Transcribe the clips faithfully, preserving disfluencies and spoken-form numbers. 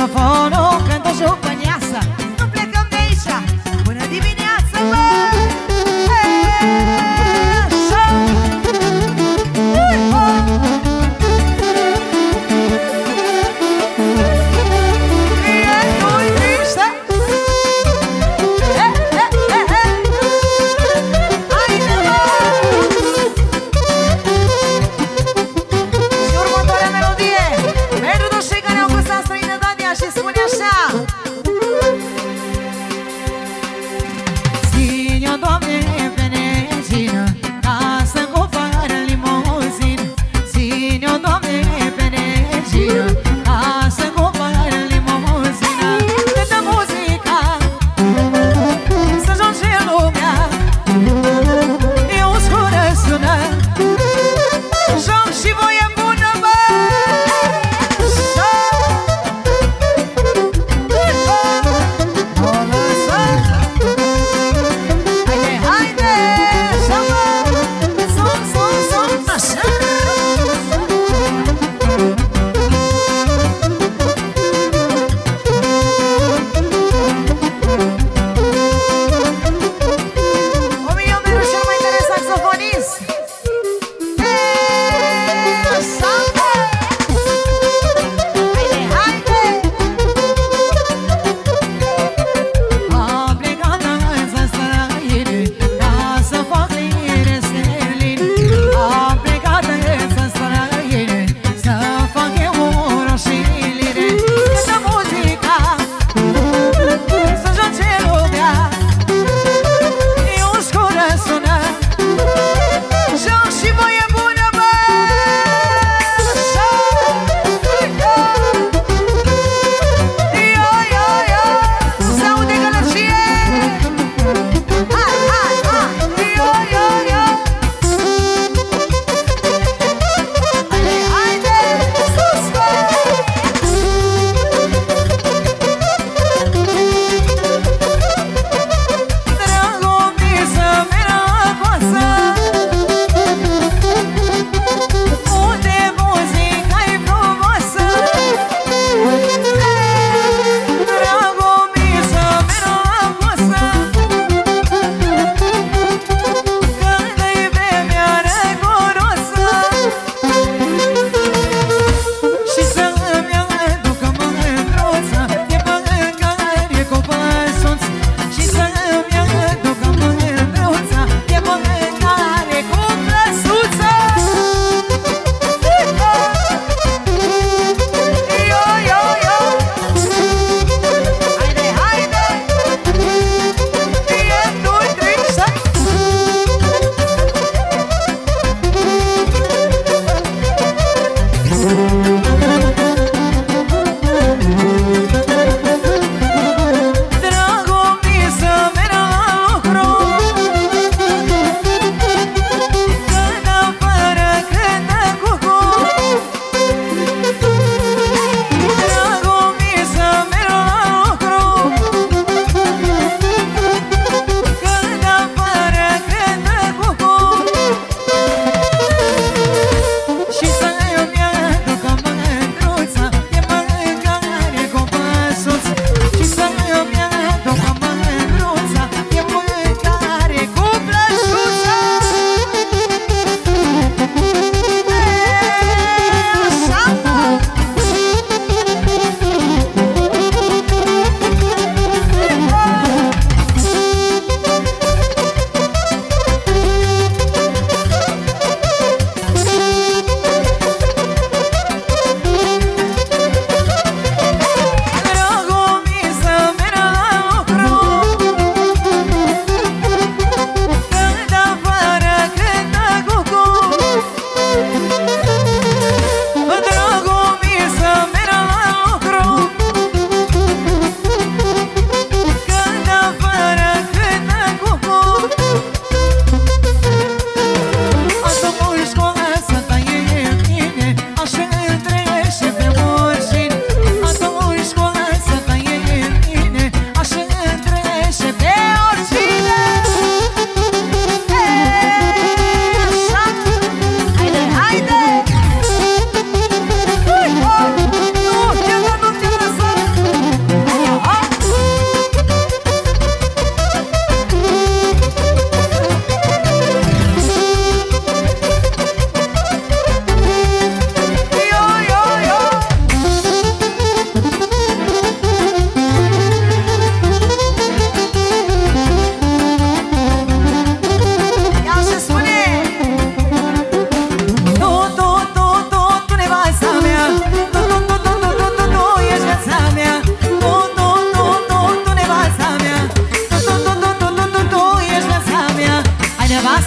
microfonul când o jupăneasă. Nu plecăm de aici până dimineață, bă! Și următoarea melodie pentru toți cei care au gustat străinătatea și spune așa.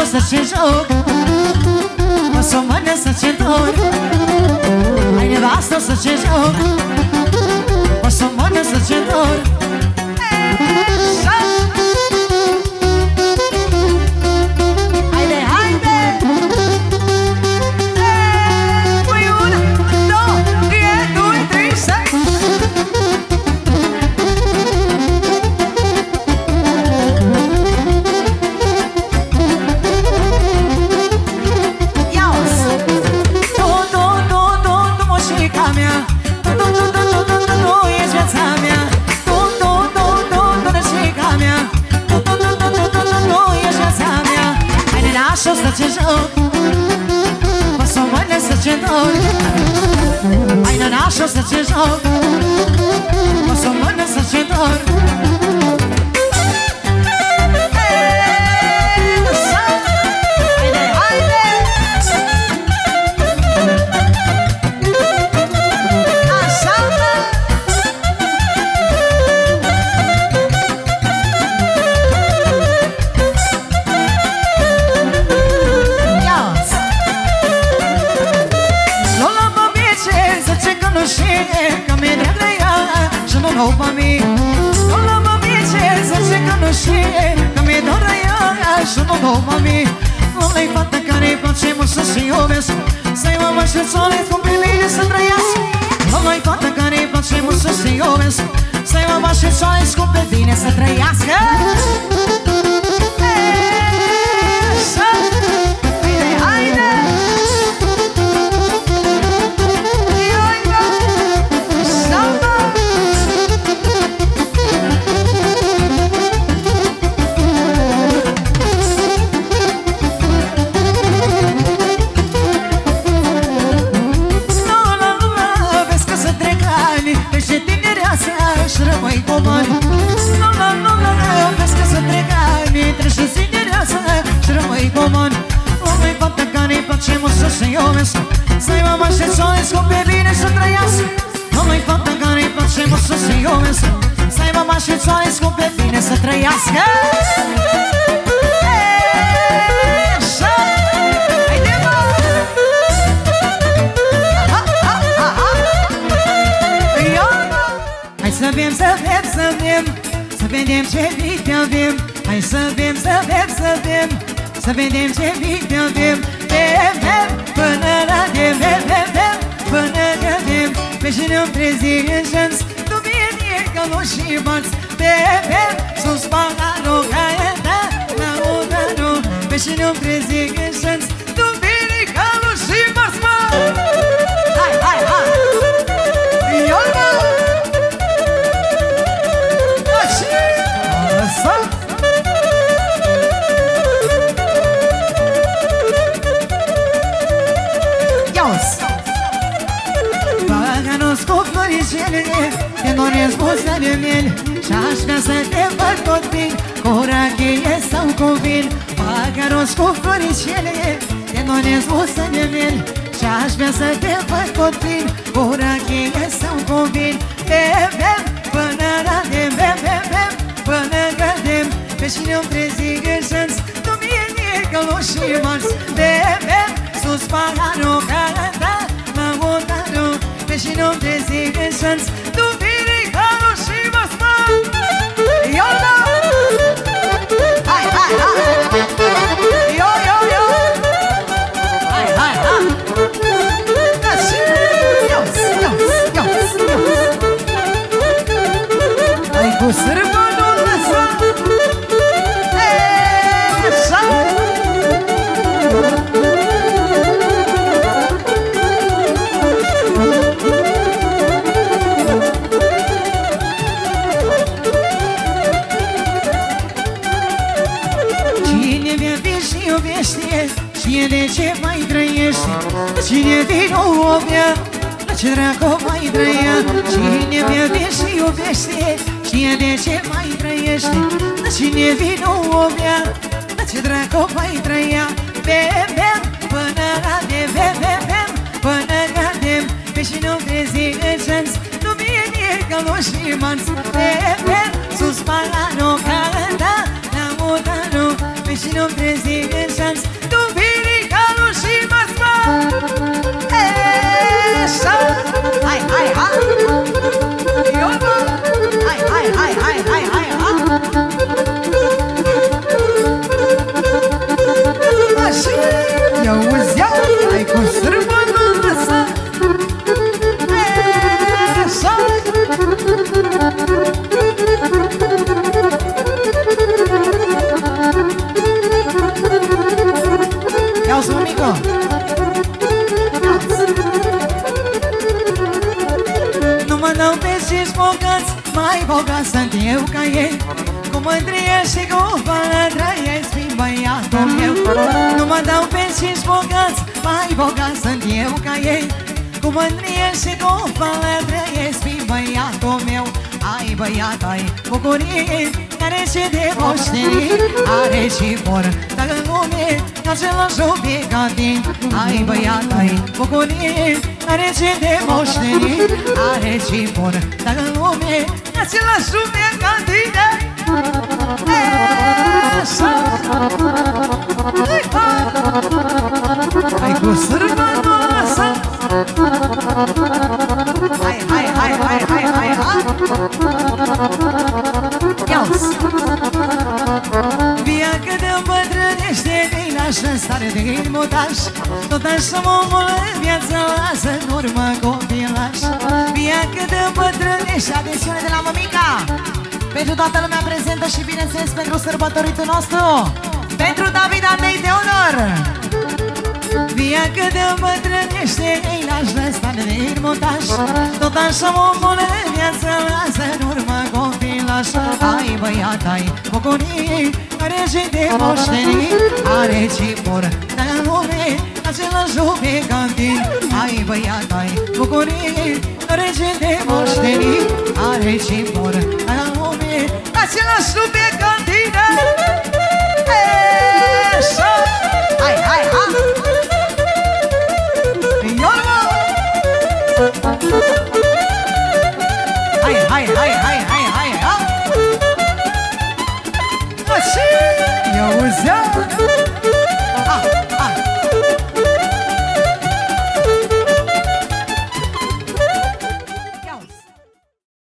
nevastă să ce joc, o să mănânc să ce dor. Hai nevastă să ce joc, o să mănânc să ce dor. Haide, haide! Păi una, două, trei, doi, trei, să... Așa să ce joc, o să mănânc să ce dor. Hai nănașă să ce joc, o să mănânc să ce dor. Haide, haide! Așa mă! Că mi-e drag de ea și nu nou pe mine. Nu la mă mice să ce că nu știe, că mi-e dor de ea și nu nou pe mine. Nu-i fată care-i place mult să-și iubesc, să-i mamă și țolesc cum pe mine să trăiască. Nu-i fată care-i place mult să-și iubesc, să-i mamă și țolesc cum pe mine să trăiască. Haide, haide! Și rămâi cu bani. Nu, nu, nu, nu, vezi că să trec ani, trece ținereasă și rămâi cu bani. Nu-i fată care-i place mult să se iubesc, să-i mama și țolesc cum pe bine să trăiască. Nu-i fată care-i place mult să se iubesc, să-i mama și țolesc cum pe bine să trăiască. Să bem, să bem, să bem, să vedem ce vite avem. Hai să bem, să bem, să bem, să vedem ce vite avem. Bem, bem, până la dem, bem, bem, bem, până la dem. Pe și ne-am trezit în șans, tu bine ca nu și marți. Bem, bem, sus paharul, caeta, la udăru. Pe și ne-am trezit în șans, tu bine ca nu și marți, mă! Hai, hai, hai! Iolma! Bagă-nos cu floricele, te doresc buzele mele, și-aș vrea să te văd tot plin, cu rachie sau cu vin. Bagă-nos cu floricele, te doresc buzele mele, și-aș vrea să te văd tot plin, cu rachie sau cu vin. Bem, bem, până la dem, bem, bem, bem, până cădem. Pe cine-o trezi în șans, tu mie că nu și marți. Bem, bem, sus paharul, canta, la motarul. Pe cine-o trezi în șans, tu mie că nu și marți, mă! Iolda! Hai, hai, hai! Yo, yo, yo! Hai, hai, hai! Așa! Ios, ios, ios, ios! Hai cu sârbănul lăsat! Știe de ce mai trăiește, cine vine o bea, la ce dracu mai trăia. Cine bebe și iubește, știe de ce mai trăiește, cine vine o bea, la ce dracu mai trăia. Bem, bem, până la de bem, bem, bem, până cadem. Pe și nu trezi în șans, tu bine că nu și marți. Bem, bem, sus palanul, canta, la mutanul. Pe și nu trezi în șans, auzi, ia, hai cu sărbătoare. Așa. Ia-o-ți, mămică. Nu mă dau pe cinci bogați, mai bogat sunt eu ca ei. Cu mândrie și cu vală trăiesc fiind băiatul meu. Nu mă dau pe cinci bogați, mai bogat sunt eu ca ei. Cu mândrie și cu vală trăiesc fiind băiatul meu. Ai băiat, ai bucurii, care și de moștenii, are și vor, dacă în lume, același iubit ca tine. Ai băiat, ai bucurii, care și de moștenii, are și vor, dacă în lume, același iubit ca tine. Hai cu sărbătoasă. Hai, hai, hai, hai, hai, hai, hai. Ia-ți. Viața de îmbătrânește, îi lași în stare de irmutaș. Tot așa omul în viață lasă în urmă copilaș. Viața de îmbătrânește, atențiune de la mămica. Pentru toată lumea prezentă și bineînțeles pentru sărbătoritul nostru, pentru David Andrei Teodor. Viața de îmbătrânește, îi lași lăsat de irmutaș. Tot așa omul în viață lasă în urmă copilaș. Ai băiat, ai bucurii, are și de moștenii, are și vor, dar în lume, același iubit ca tine. Ai băiat, ai bucurii, are și de moștenii, are și vor, dar în lume, același iubit ca tine.